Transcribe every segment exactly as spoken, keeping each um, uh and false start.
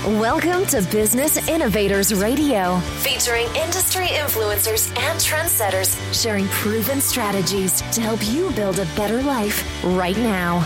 Welcome to Business Innovators Radio, featuring industry influencers and trendsetters sharing proven strategies to help you build a better life right now.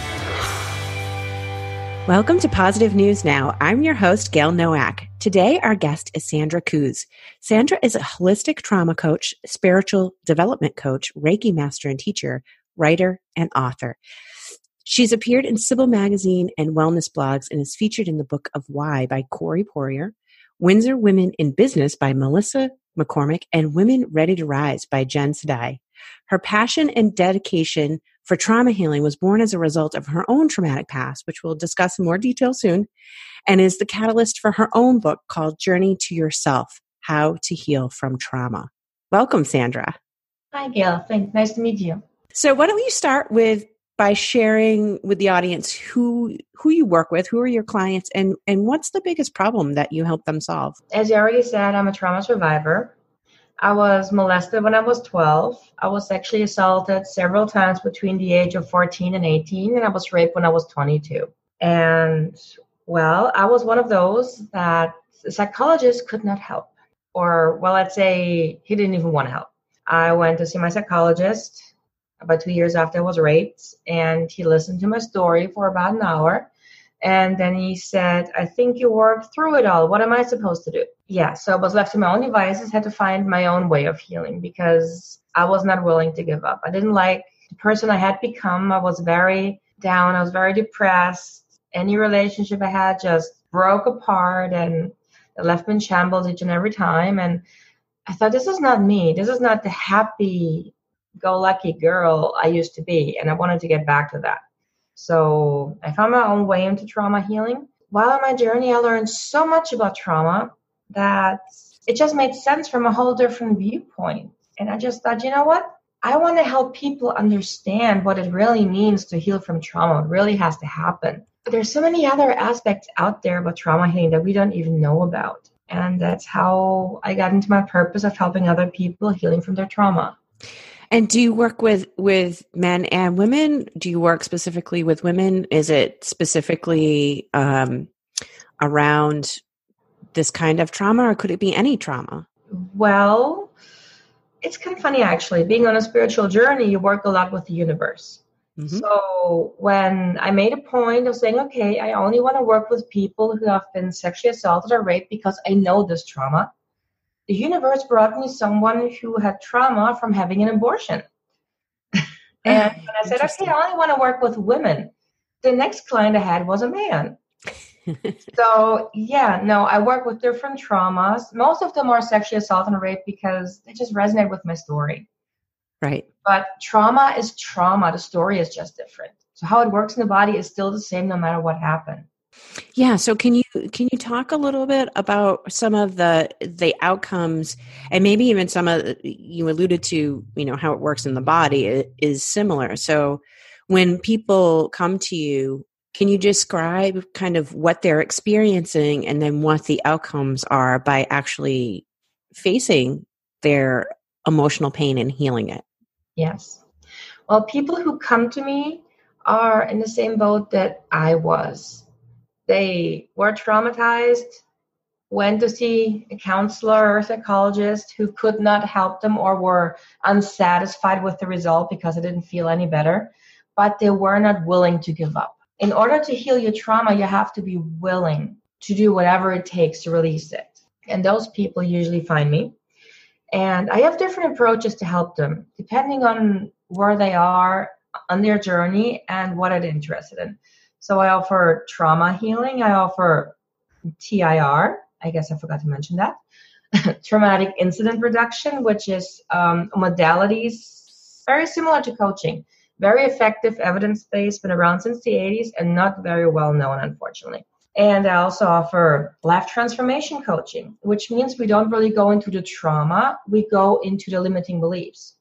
Welcome to Positive News Now. I'm your host, Gail Nowak. Today, our guest is Sandra Kuz. Sandra is a holistic trauma coach, spiritual development coach, Reiki master and teacher, writer, and author. She's appeared in Sybil Magazine and wellness blogs and is featured in the book of Why by Corey Poirier, Windsor Women in Business by Melissa McCormick, and Women Ready to Rise by Jen Sadai. Her passion and dedication for trauma healing was born as a result of her own traumatic past, which we'll discuss in more detail soon, and is the catalyst for her own book called Journey to Yourself, How to Heal from Trauma. Welcome, Sandra. Hi, Gail. Thanks. Nice to meet you. So why don't you start with by sharing with the audience who who you work with, who are your clients, and, and what's the biggest problem that you help them solve? As you already said, I'm a trauma survivor. I was molested when I was twelve. I was sexually assaulted several times between the age of fourteen and eighteen, and I was raped when I was twenty-two. And, well, I was one of those that the psychologist could not help. Or, well, I'd say he didn't even want to help. I went to see my psychologist about two years after I was raped, and he listened to my story for about an hour. And then he said, I think you worked through it all. What am I supposed to do? Yeah, so I was left to my own devices, had to find my own way of healing because I was not willing to give up. I didn't like the person I had become. I was very down. I was very depressed. Any relationship I had just broke apart and it left me in shambles each and every time. And I thought, this is not me. This is not the happy go lucky girl I used to be, and I wanted to get back to that. So I found my own way into trauma healing. While on my journey, I learned so much about trauma that it just made sense from a whole different viewpoint. And I just thought, you know what? I want to help people understand what it really means to heal from trauma. It really has to happen. But there's so many other aspects out there about trauma healing that we don't even know about. And that's how I got into my purpose of helping other people healing from their trauma. And do you work with, with men and women? Do you work specifically with women? Is it specifically um, around this kind of trauma, or could it be any trauma? Well, it's kind of funny, actually. Being on a spiritual journey, you work a lot with the universe. Mm-hmm. So when I made a point of saying, okay, I only want to work with people who have been sexually assaulted or raped because I know this trauma, the universe brought me someone who had trauma from having an abortion. And when I said, okay, I only want to work with women, the next client I had was a man. So, yeah, no, I work with different traumas. Most of them are sexually assault and rape because they just resonate with my story. Right. But trauma is trauma. The story is just different. So how it works in the body is still the same no matter what happened. Yeah. So can you can you talk a little bit about some of the the outcomes, and maybe even some of, you alluded to, you know, how it works in the body is similar. So when people come to you, can you describe kind of what they're experiencing and then what the outcomes are by actually facing their emotional pain and healing it? Yes. Well, people who come to me are in the same boat that I was. They were traumatized, went to see a counselor or a psychologist who could not help them or were unsatisfied with the result because it didn't feel any better, but they were not willing to give up. In order to heal your trauma, you have to be willing to do whatever it takes to release it. And those people usually find me. And I have different approaches to help them, depending on where they are on their journey and what they're interested in. So I offer trauma healing. I offer T I R. I guess I forgot to mention that. Traumatic incident reduction, which is um, modalities very similar to coaching. Very effective, evidence-based, been around since the eighties and not very well known, unfortunately. And I also offer life transformation coaching, which means we don't really go into the trauma. We go into the limiting beliefs.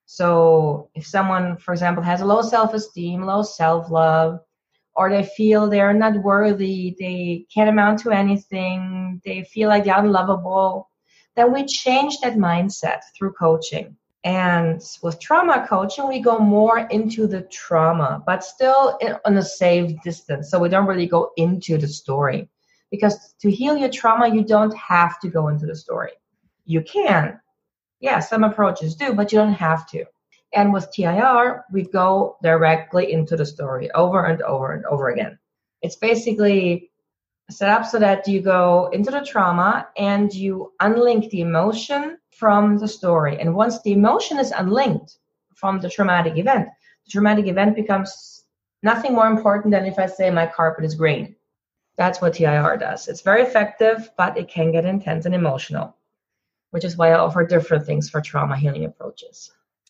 So if someone, for example, has a low self-esteem, low self-love, or they feel they're not worthy, they can't amount to anything, they feel like they're unlovable, then we change that mindset through coaching. And with trauma coaching, we go more into the trauma, but still in, on a safe distance. So we don't really go into the story Because to heal your trauma, you don't have to go into the story. You can. Yeah, some approaches do, but you don't have to. And with T I R, we go directly into the story over and over and over again. It's basically set up so that you go into the trauma and you unlink the emotion from the story. And once the emotion is unlinked from the traumatic event, the traumatic event becomes nothing more important than if I say my carpet is green. That's what T I R does. It's very effective, but it can get intense and emotional, which is why I offer different things for trauma healing approaches.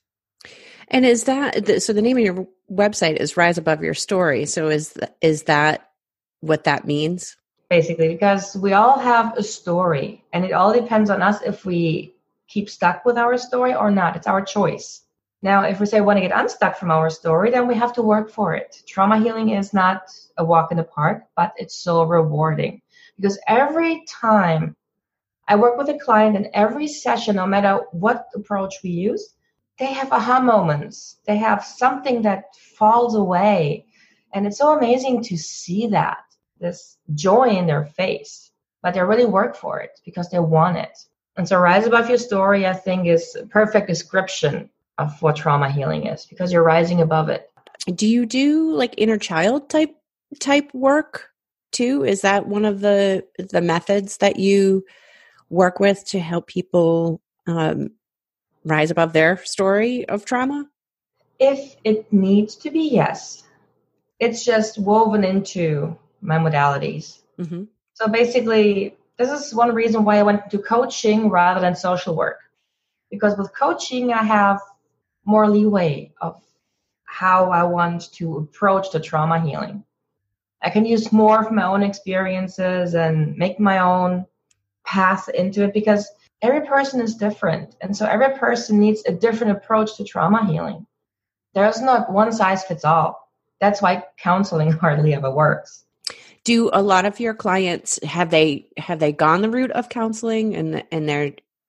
And is that, so the name of your website is Rise Above Your Story. So is, is that what that means? Basically, because we all have a story and it all depends on us if we keep stuck with our story or not. It's our choice. Now, if we say we want to get unstuck from our story, then we have to work for it. Trauma healing is not a walk in the park, but it's so rewarding because every time I work with a client in every session, no matter what approach we use, they have aha moments. They have something that falls away. And it's so amazing to see that, this joy in their face. But they really work for it because they want it. And so Rise Above Your Story, I think, is a perfect description of what trauma healing is because you're rising above it. Do you do like inner child type type work too? Is that one of the the methods that you work with to help people um, rise above their story of trauma? If it needs to be, yes. It's just woven into my modalities. Mm-hmm. So basically, this is one reason why I went into coaching rather than social work. Because with coaching, I have more leeway of how I want to approach the trauma healing. I can use more of my own experiences and make my own path into it because every person is different. And so every person needs a different approach to trauma healing. There's not one size fits all. That's why counseling hardly ever works. Do a lot of your clients, have they have they gone the route of counseling and and they're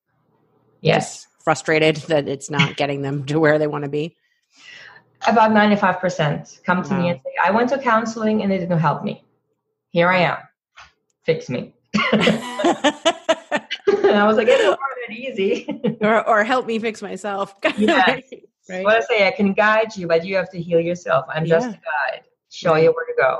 yes frustrated that it's not getting them to where they want to be? About ninety-five percent come to wow. me and say, I went to counseling and it didn't help me. Here I am. Fix me. And I was like, it's not that easy. or, or help me fix myself. Yes. Right? What I say, I can guide you, but you have to heal yourself. I'm yeah. just a guide. Show right. you where to go.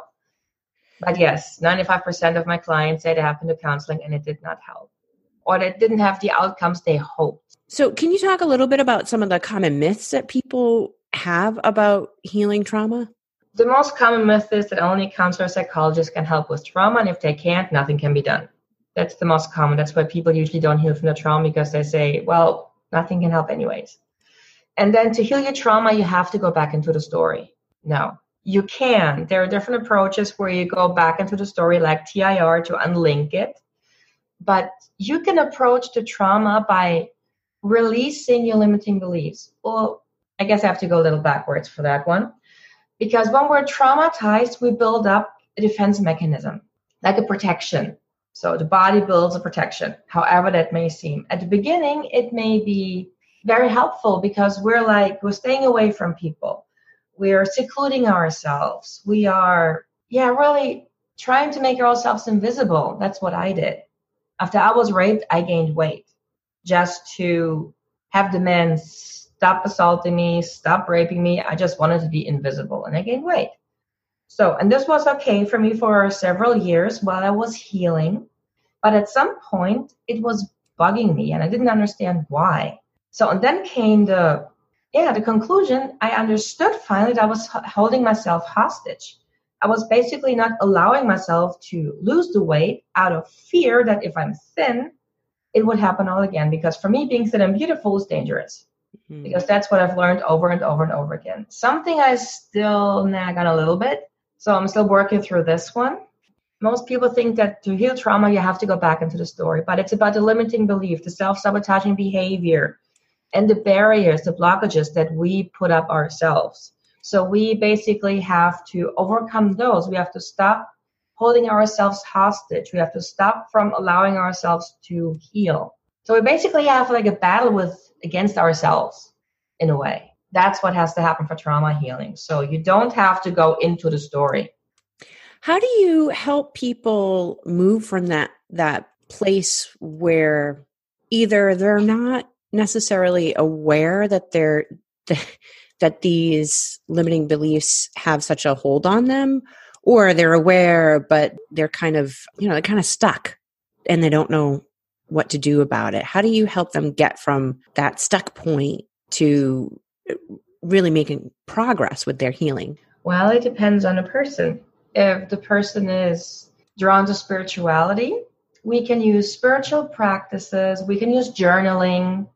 But yes, ninety-five percent of my clients say they have been to counseling and it did not help. Or they didn't have the outcomes they hoped. So can you talk a little bit about some of the common myths that people have about healing trauma? The most common myth is that only counselor psychologists can help with trauma, and if they can't, nothing can be done. That's the most common. That's why people usually don't heal from the trauma, because they say, well, nothing can help anyways. And then to heal your trauma, you have to go back into the story. No, you can. There are different approaches where you go back into the story, like T I R, to unlink it. But you can approach the trauma by releasing your limiting beliefs. Well, I guess I have to go a little backwards for that one. Because when we're traumatized, we build up a defense mechanism, like a protection. So the body builds a protection, however that may seem. At the beginning, it may be very helpful because we're like, we're staying away from people. We're secluding ourselves. We are, yeah, really trying to make ourselves invisible. That's what I did. After I was raped, I gained weight just to have the men stop assaulting me, stop raping me. I just wanted to be invisible, and I gained weight. So, and this was okay for me for several years while I was healing. But at some point, it was bugging me, and I didn't understand why. So, and then came the, yeah, the conclusion. I understood finally that I was holding myself hostage. I was basically not allowing myself to lose the weight out of fear that if I'm thin, it would happen all again. Because for me, being thin and beautiful is dangerous. Mm-hmm. Because that's what I've learned over and over and over again. Something I still nag on a little bit. So I'm still working through this one. Most people think that to heal trauma, you have to go back into the story. But it's about the limiting belief, the self-sabotaging behavior, and the barriers, the blockages that we put up ourselves. So we basically have to overcome those. We have to stop holding ourselves hostage. We have to stop from allowing ourselves to heal. So we basically have like a battle with against ourselves in a way. That's what has to happen for trauma healing. So you don't have to go into the story. How do you help people move from that that place where either they're not necessarily aware that they're that these limiting beliefs have such a hold on them, or they're aware but they're kind of, you know, they're kind of stuck and they don't know what to do about it? How do you help them get from that stuck point to really making progress with their healing? Well, it depends on the person. If the person is drawn to spirituality, we can use spiritual practices, we can use journaling,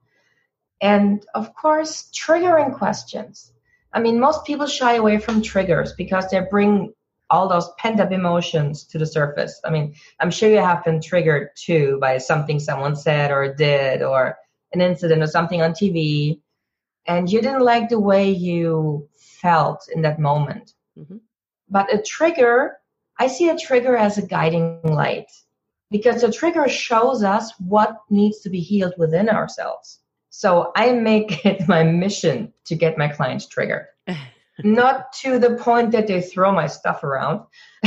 and of course, triggering questions. I mean, most people shy away from triggers because they bring all those pent-up emotions to the surface. I mean, I'm sure you have been triggered too by something someone said or did, or an incident or something on T V, and you didn't like the way you felt in that moment. Mm-hmm. But a trigger, I see a trigger as a guiding light, because a trigger shows us what needs to be healed within ourselves. So I make it my mission to get my clients triggered. Not to the point that they throw my stuff around,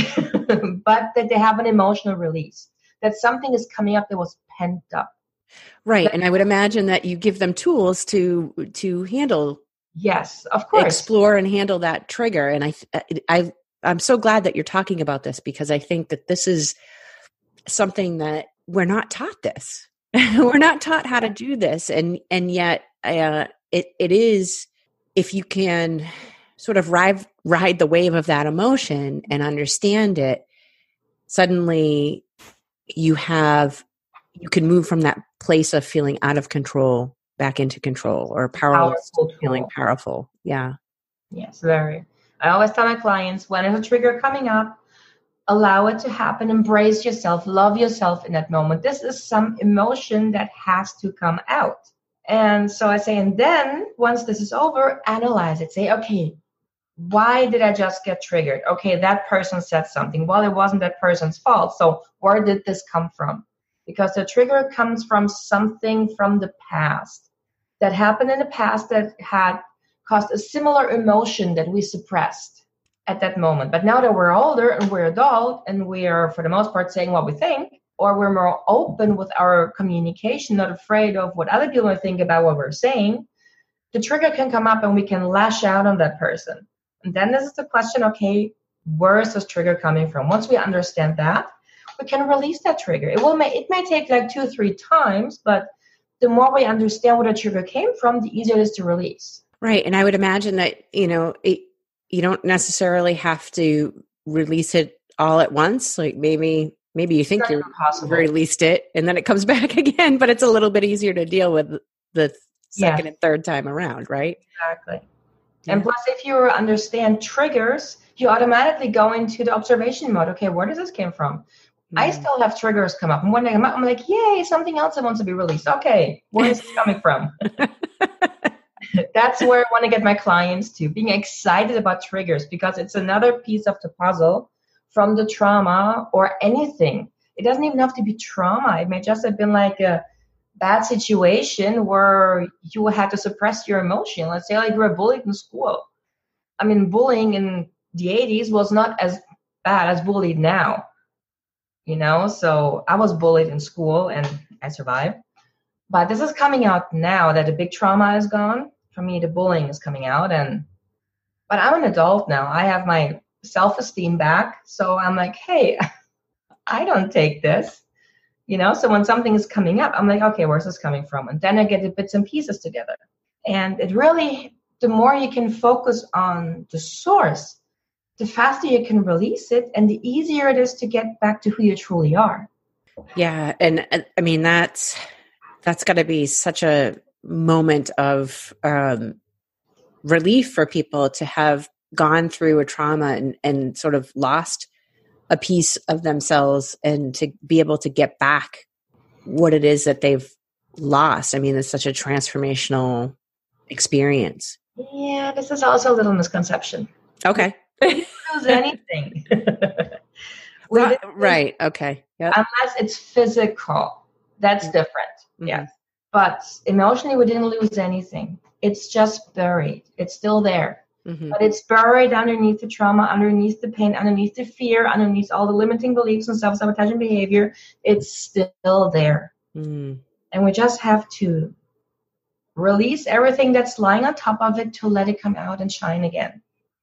but that they have an emotional release, that something is coming up that was pent up. Right. That, and I would imagine that you give them tools to to handle. Yes, of course. Explore and handle that trigger. And I, I, I'm so glad that you're talking about this, because I think that this is something that we're not taught this. We're not taught how to do this. And, and yet uh, it, it is, if you can sort of ride, ride the wave of that emotion and understand it, suddenly you have, you can move from that place of feeling out of control back into control, or powerless to feeling powerful. Yeah. Yes, very. I always tell my clients, when there's a trigger coming up, allow it to happen, embrace yourself, love yourself in that moment. This is some emotion that has to come out. And so I say, and then once this is over, analyze it. Say, okay, why did I just get triggered? Okay, that person said something. Well, it wasn't that person's fault. So where did this come from? Because the trigger comes from something from the past that happened in the past that had caused a similar emotion that we suppressed at that moment. But now that we're older and we're adult and we are, for the most part, saying what we think, or we're more open with our communication, not afraid of what other people think about what we're saying, the trigger can come up and we can lash out on that person. And then this is the question, okay, where is this trigger coming from? Once we understand that, we can release that trigger. It will may, it may take like two or three times, but the more we understand where the trigger came from, the easier it is to release. Right. And I would imagine that, you know, it, you don't necessarily have to release it all at once. Like maybe, maybe you think you released it and then it comes back again, but it's a little bit easier to deal with the second yes. and third time around, right? Exactly. Yeah. And plus, if you understand triggers, you automatically go into the observation mode. Okay, where does this came from? Mm. I still have triggers come up. And when they come up, I'm like, yay, something else that wants to be released. Okay, where is this coming from? That's where I want to get my clients to, being excited about triggers, because it's another piece of the puzzle from the trauma or anything. It doesn't even have to be trauma. It may just have been like a bad situation where you had to suppress your emotion. Let's say like you were bullied in school. I mean, bullying in the eighties was not as bad as bullied now, you know? So I was bullied in school and I survived. But this is coming out now that the big trauma is gone. For me, the bullying is coming out. and But I'm an adult now. I have my self-esteem back. So I'm like, hey, I don't take this. You know, so when something is coming up, I'm like, okay, where's this coming from? And then I get the bits and pieces together. And it really, the more you can focus on the source, the faster you can release it and the easier it is to get back to who you truly are. Yeah. And I mean, that's, that's got to be such a moment of um, relief for people to have gone through a trauma and, and sort of lost a piece of themselves and to be able to get back what it is that they've lost. I mean, it's such a transformational experience. Yeah, this is also a little misconception. Okay. We didn't lose anything. right, right. Okay. Yep. Unless it's physical. That's different. Mm-hmm. Yeah. But emotionally, we didn't lose anything. It's just buried. It's still there. Mm-hmm. But it's buried underneath the trauma, underneath the pain, underneath the fear, underneath all the limiting beliefs and self-sabotaging behavior. It's still there. Mm. And we just have to release everything that's lying on top of it to let it come out and shine again.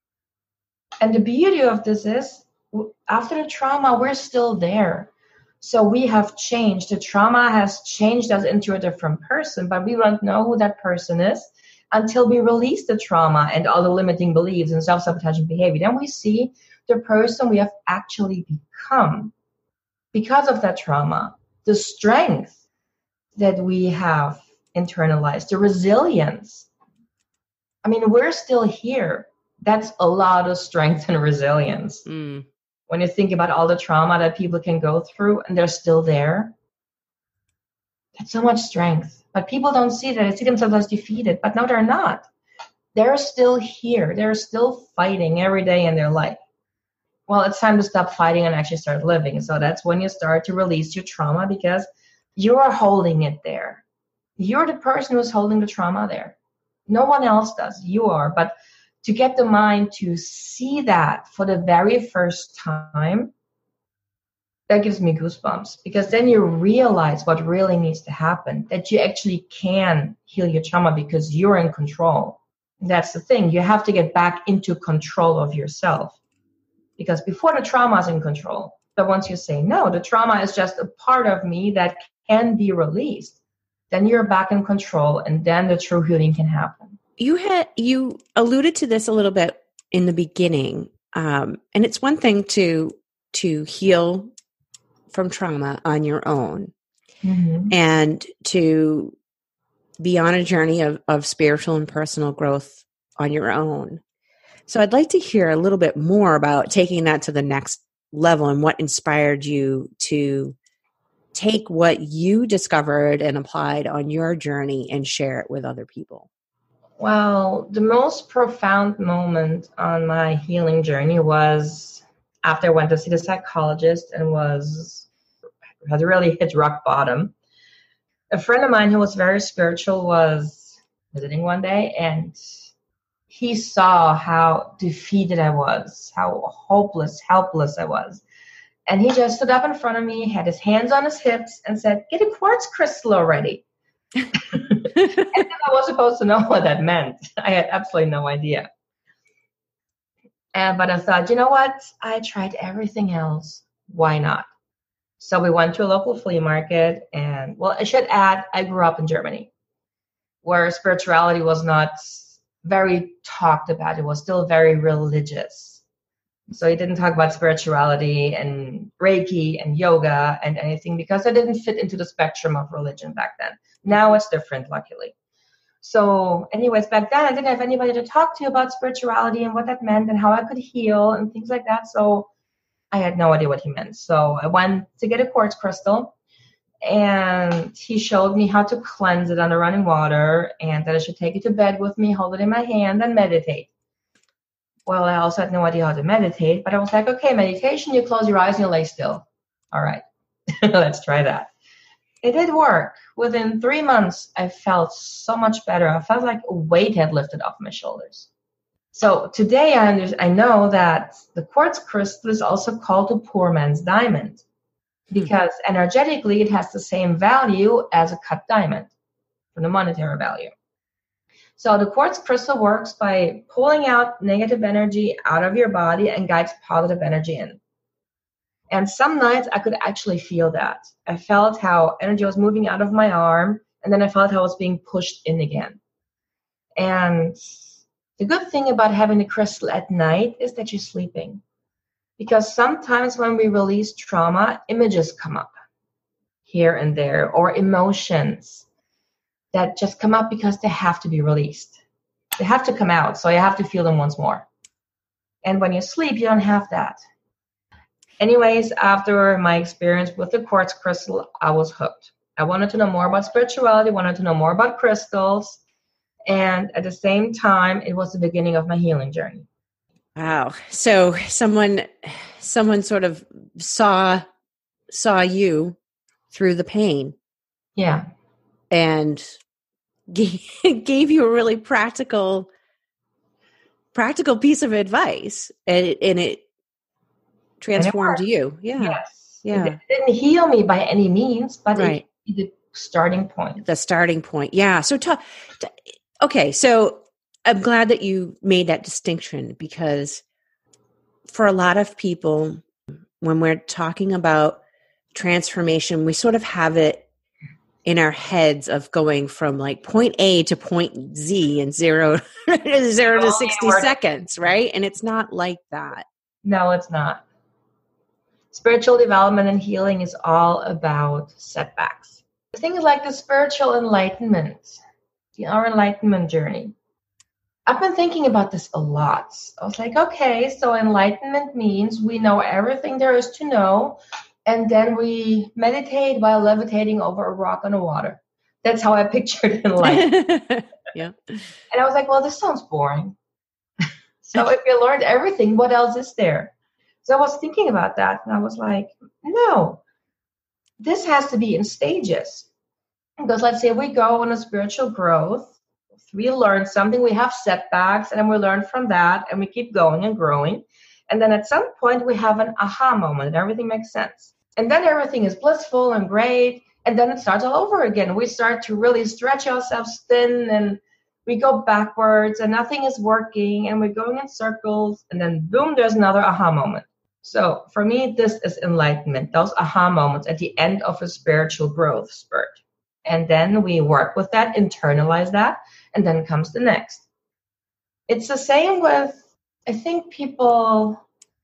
And the beauty of this is, after the trauma, we're still there. So we have changed. The trauma has changed us into a different person, but we won't know who that person is until we release the trauma and all the limiting beliefs and self-sabotaging behavior. Then we see the person we have actually become because of that trauma, the strength that we have internalized, the resilience. I mean, we're still here. That's a lot of strength and resilience. Mm. When you think about all the trauma that people can go through and they're still there, that's so much strength. But people don't see that. They see themselves as defeated. But no, they're not. They're still here. They're still fighting every day in their life. Well, it's time to stop fighting and actually start living. So that's when you start to release your trauma, because you're holding it there. You're the person who's holding the trauma there. No one else does. You are. But to get the mind to see that for the very first time, that gives me goosebumps, because then you realize what really needs to happen, that you actually can heal your trauma because you're in control. And that's the thing. You have to get back into control of yourself, because before the trauma is in control. But once you say, no, the trauma is just a part of me that can be released, then you're back in control, and then the true healing can happen. You had you alluded to this a little bit in the beginning, um, and it's one thing to to heal from trauma on your own, mm-hmm. and to be on a journey of, of spiritual and personal growth on your own. So I'd like to hear a little bit more about taking that to the next level and what inspired you to take what you discovered and applied on your journey and share it with other people. Well, the most profound moment on my healing journey was after I went to see the psychologist and was had really hit rock bottom. A friend of mine who was very spiritual was visiting one day, and he saw how defeated I was, how hopeless, helpless I was. And he just stood up in front of me, had his hands on his hips, and said, "Get a quartz crystal already." And then I was supposed to know what that meant. I had absolutely no idea. And, but I thought, you know what? I tried everything else. Why not? So we went to a local flea market. And, well, I should add, I grew up in Germany, where spirituality was not very talked about. It was still very religious. So he didn't talk about spirituality and Reiki and yoga and anything, because it didn't fit into the spectrum of religion back then. Now it's different, luckily. So anyways, back then I didn't have anybody to talk to about spirituality and what that meant and how I could heal and things like that. So I had no idea what he meant. So I went to get a quartz crystal, and he showed me how to cleanse it under running water, and that I should take it to bed with me, hold it in my hand, and meditate. Well, I also had no idea how to meditate, but I was like, okay, meditation, you close your eyes and you lay still. All right, let's try that. It did work. Within three months, I felt so much better. I felt like a weight had lifted off my shoulders. So today I, under- I know that the quartz crystal is also called a poor man's diamond, because hmm. energetically it has the same value as a cut diamond from the monetary value. So the quartz crystal works by pulling out negative energy out of your body and guides positive energy in. And some nights I could actually feel that. I felt how energy was moving out of my arm, and then I felt how it was being pushed in again. And the good thing about having the crystal at night is that you're sleeping. Because sometimes when we release trauma, images come up here and there, or emotions that just come up because they have to be released. They have to come out, so you have to feel them once more. And when you sleep, you don't have that. Anyways, after my experience with the quartz crystal, I was hooked. I wanted to know more about spirituality, wanted to know more about crystals, and at the same time, it was the beginning of my healing journey. Wow. So someone someone sort of saw saw you through the pain. Yeah. And gave, gave you a really practical practical piece of advice, and it, and it transformed and it you. Yeah. Yes. Yeah. It didn't heal me by any means, but Right. it the starting point. The starting point. Yeah. So, ta- ta- okay. So I'm glad that you made that distinction, because for a lot of people, when we're talking about transformation, we sort of have it in our heads of going from like point A to point Z in zero, zero to sixty seconds, right? And it's not like that. No, it's not. Spiritual development and healing is all about setbacks. Things like the spiritual enlightenment, the, our enlightenment journey. I've been thinking about this a lot. I was like, okay, so enlightenment means we know everything there is to know, and then we meditate while levitating over a rock on the water. That's how I pictured enlightenment. Yeah. And I was like, well, this sounds boring. So if you learned everything, what else is there? So I was thinking about that, and I was like, no, this has to be in stages. Because let's say we go on a spiritual growth, we learn something, we have setbacks, and then we learn from that, and we keep going and growing. And then at some point, we have an aha moment, and everything makes sense. And then everything is blissful and great, and then it starts all over again. We start to really stretch ourselves thin, and we go backwards, and nothing is working, and we're going in circles, and then boom, there's another aha moment. So for me, this is enlightenment, those aha moments at the end of a spiritual growth spurt. And then we work with that, internalize that, and then comes the next. It's the same with, I think people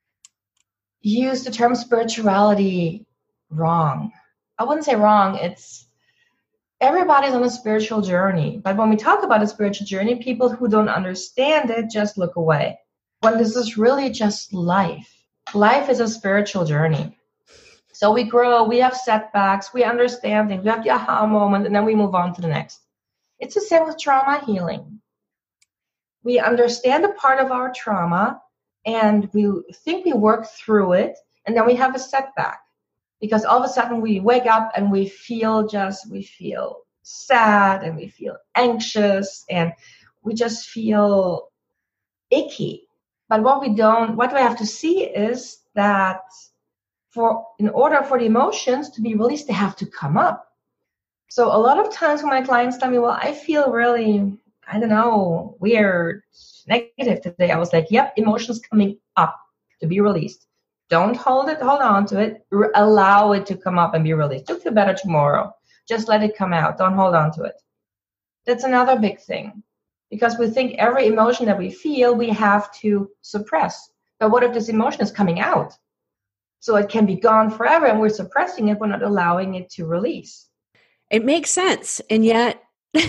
use the term spirituality wrong. I wouldn't say wrong, it's everybody's on a spiritual journey. But when we talk about a spiritual journey, people who don't understand it just look away. When this is really just life. Life is a spiritual journey. So we grow, we have setbacks, we understand things, we have the aha moment, and then we move on to the next. It's the same with trauma healing. We understand a part of our trauma, and we think we work through it, and then we have a setback. Because all of a sudden we wake up and we feel just, we feel sad, and we feel anxious, and we just feel icky. But what we don't, what we have to see is that for in order for the emotions to be released, they have to come up. So a lot of times when my clients tell me, well, I feel really, I don't know, weird, negative today, I was like, yep, emotions coming up to be released. Don't hold it, hold on to it. R- allow it to come up and be released. You'll feel better tomorrow. Just let it come out. Don't hold on to it. That's another big thing. Because we think every emotion that we feel, we have to suppress. But what if this emotion is coming out? So it can be gone forever, and we're suppressing it. We're not allowing it to release. It makes sense. And yet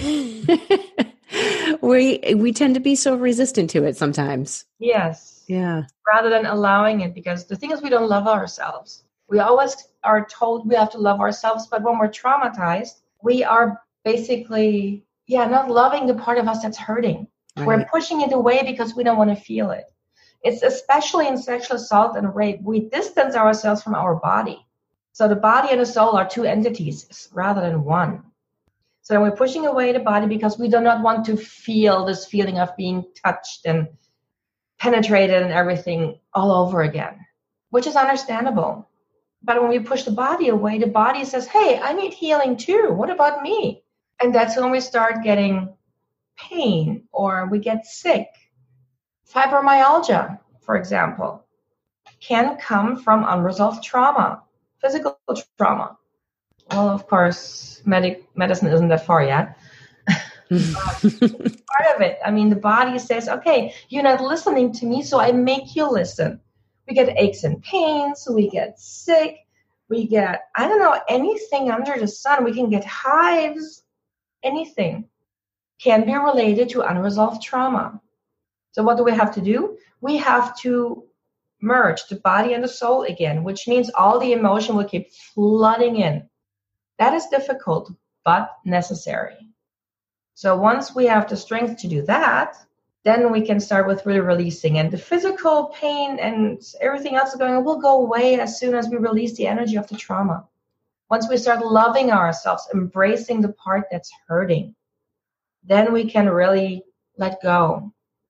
we we tend to be so resistant to it sometimes. Yes. Yeah. Rather than allowing it, because the thing is, we don't love ourselves. We always are told we have to love ourselves, but when we're traumatized, we are basically, yeah, not loving the part of us that's hurting. Right. We're pushing it away because we don't want to feel it. It's especially in sexual assault and rape, we distance ourselves from our body. So the body and the soul are two entities rather than one. So we're pushing away the body because we do not want to feel this feeling of being touched and penetrated and everything all over again, which is understandable. But when we push the body away, the body says, hey, I need healing too. What about me? And that's when we start getting pain or we get sick. Fibromyalgia, for example, can come from unresolved trauma, physical trauma. Well, of course, medic, medicine isn't that far yet. Part of it. I mean, the body says, okay, you're not listening to me, so I make you listen. We get aches and pains, we get sick, we get, I don't know, anything under the sun. We can get hives, anything can be related to unresolved trauma. So what do we have to do? We have to merge the body and the soul again, which means all the emotion will keep flooding in. That is difficult, but necessary. So once we have the strength to do that, then we can start with really releasing. And the physical pain and everything else going on will go away as soon as we release the energy of the trauma. Once we start loving ourselves, embracing the part that's hurting, then we can really let go.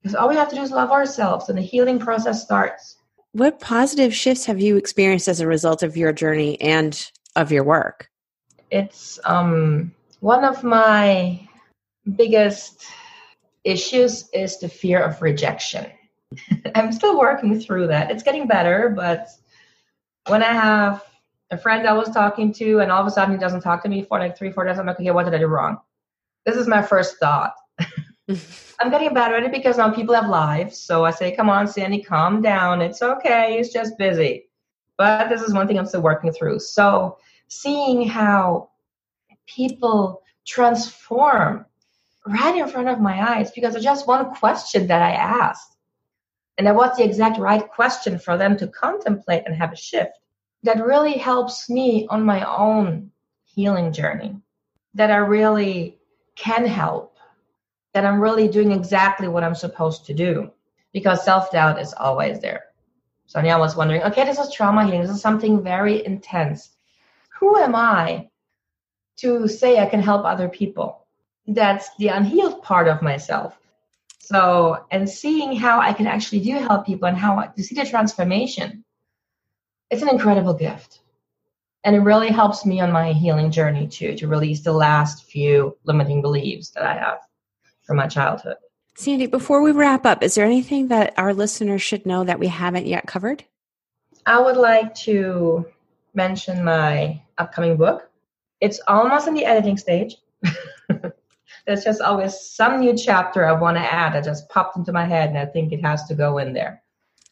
Because all we have to do is love ourselves and the healing process starts. What positive shifts have you experienced as a result of your journey and of your work? It's um, one of my biggest issues is the fear of rejection. I'm still working through that. It's getting better, but when I have a friend I was talking to and all of a sudden he doesn't talk to me for like three, four days, I'm like, okay, what did I do wrong? This is my first thought. I'm getting better at it because now people have lives. So I say, come on, Sandy, calm down. It's okay. It's just busy. But this is one thing I'm still working through. So seeing how people transform right in front of my eyes because of just one question that I asked. And that was the exact right question for them to contemplate and have a shift. That really helps me on my own healing journey. That I really can help. That I'm really doing exactly what I'm supposed to do. Because self-doubt is always there. So now I was wondering, okay, this is trauma healing. This is something very intense. Who am I to say I can help other people? That's the unhealed part of myself. So, and seeing how I can actually do help people and how to see the transformation, it's an incredible gift. And it really helps me on my healing journey too, to release the last few limiting beliefs that I have from my childhood. Sandy, before we wrap up, is there anything that our listeners should know that we haven't yet covered? I would like to mention my upcoming book. It's almost in the editing stage. There's just always some new chapter I want to add that just popped into my head and I think it has to go in there.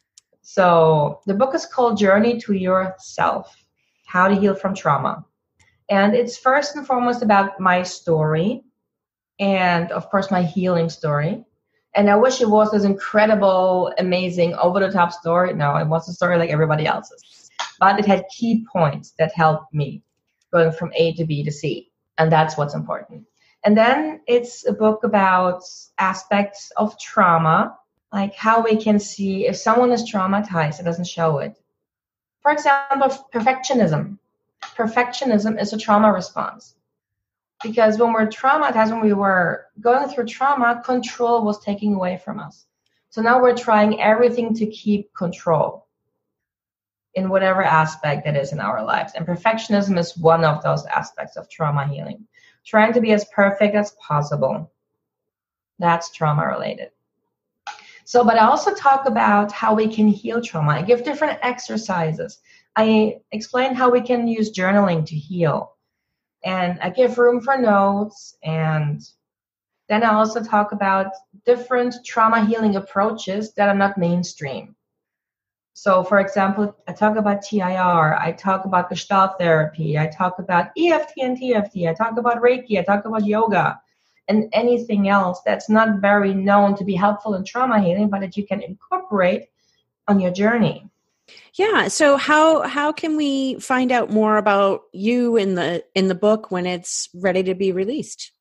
So the book is called Journey to Yourself, How to Heal from Trauma. And it's first and foremost about my story and, of course, my healing story. And I wish it was this incredible, amazing, over-the-top story. No, it was a story like everybody else's. But it had key points that helped me going from A to B to C. And that's what's important. And then it's a book about aspects of trauma, like how we can see if someone is traumatized, it doesn't show it. For example, perfectionism. Perfectionism is a trauma response. Because when we're traumatized, when we were going through trauma, control was taken away from us. So now we're trying everything to keep control in whatever aspect that is in our lives. And perfectionism is one of those aspects of trauma healing. Trying to be as perfect as possible. That's trauma related. So, but I also talk about how we can heal trauma. I give different exercises. I explain how we can use journaling to heal. And I give room for notes. And then I also talk about different trauma healing approaches that are not mainstream. So, for example, I talk about T I R, I talk about Gestalt therapy, I talk about E F T and T F T, I talk about Reiki, I talk about yoga, and anything else that's not very known to be helpful in trauma healing, but that you can incorporate on your journey. Yeah. So how how can we find out more about you in the in the book when it's ready to be released?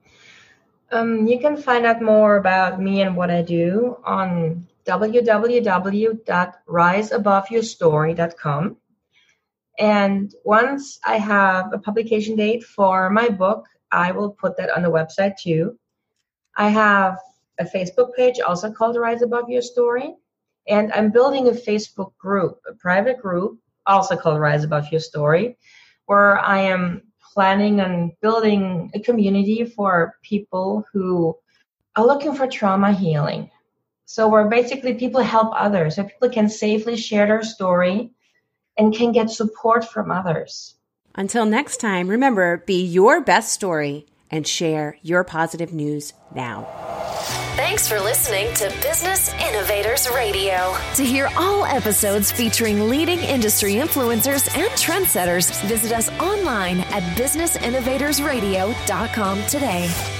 Um, you can find out more about me and what I do on w w w dot rise above your story dot com. And once I have a publication date for my book, I will put that on the website too. I have a Facebook page also called Rise Above Your Story. And I'm building a Facebook group, a private group, also called Rise Above Your Story, where I am planning on building a community for people who are looking for trauma healing. So where basically people help others, so people can safely share their story and can get support from others. Until next time, remember, be your best story and share your positive news now. Thanks for listening to Business Innovators Radio. To hear all episodes featuring leading industry influencers and trendsetters, visit us online at business innovators radio dot com today.